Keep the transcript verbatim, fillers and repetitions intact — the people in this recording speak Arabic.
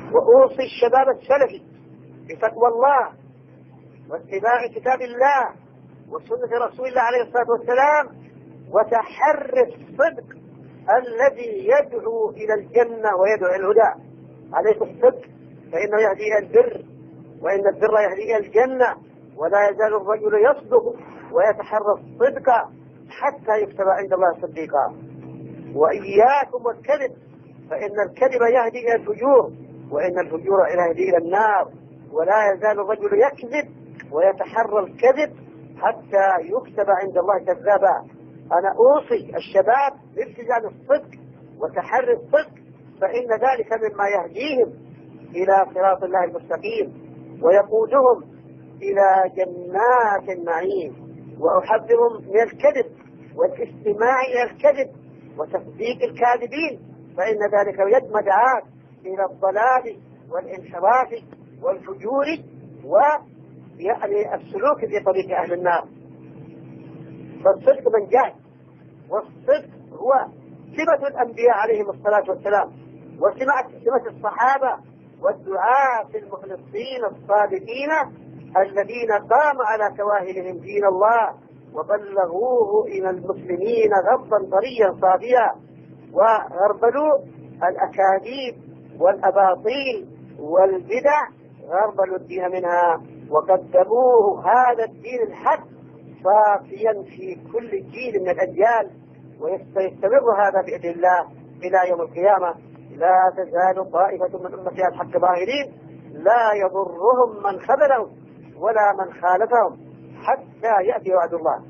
وأوصي الشباب السلفي بتقوى الله واتباع كتاب الله وسنة رسول الله عليه الصلاة والسلام، وتحري الصدق الذي يدعو إلى الجنة ويدعو إلى الهدى. عليكم الصدق فإنه يهدي إلى البر، وإن البر يهدي إلى الجنة، ولا يزال الرجل يصدق ويتحرى الصدق حتى يكتب عند الله صديقا. وإياكم والكذب فإن الكذب يهدي إلى الفجور، وإن الفجور يهدي إلى النار. ولا يزال الرجل يكذب ويتحرى الكذب حتى يكتب عند الله كذابا. أنا أوصي الشباب بالتزام الصدق وتحري الصدق، فإن ذلك مما يهديهم إلى صراط الله المستقيم ويقودهم إلى جنات النعيم. وأحذرهم من الكذب والاستماع إلى الكذب وتصديق الكاذبين، فإن ذلك يدمج عاد إلى الضلال والانحراف والفجور ويعني السلوك في طريق أهل النار. فالصدق منجاه، والصدق هو سمة الأنبياء عليهم الصلاة والسلام، وسمة الصحابة والدعاة المخلصين الصادقين الذين قام على كواهلهم دين الله وبلغوه إلى المسلمين غضا طريا صافيا، وغربلوا الأكاذيب والأباطيل والبدع، غربلوا الدين منها وقدموه هذا الدين الحق صافيا في كل جيل من الأجيال، ويستمر هذا بإذن الله إلى يوم القيامة. لا تزال طائفة من أمتي على الحق ظاهرين لا يضرهم من خذلهم ولا من خالفهم حتى يأتي وعد الله.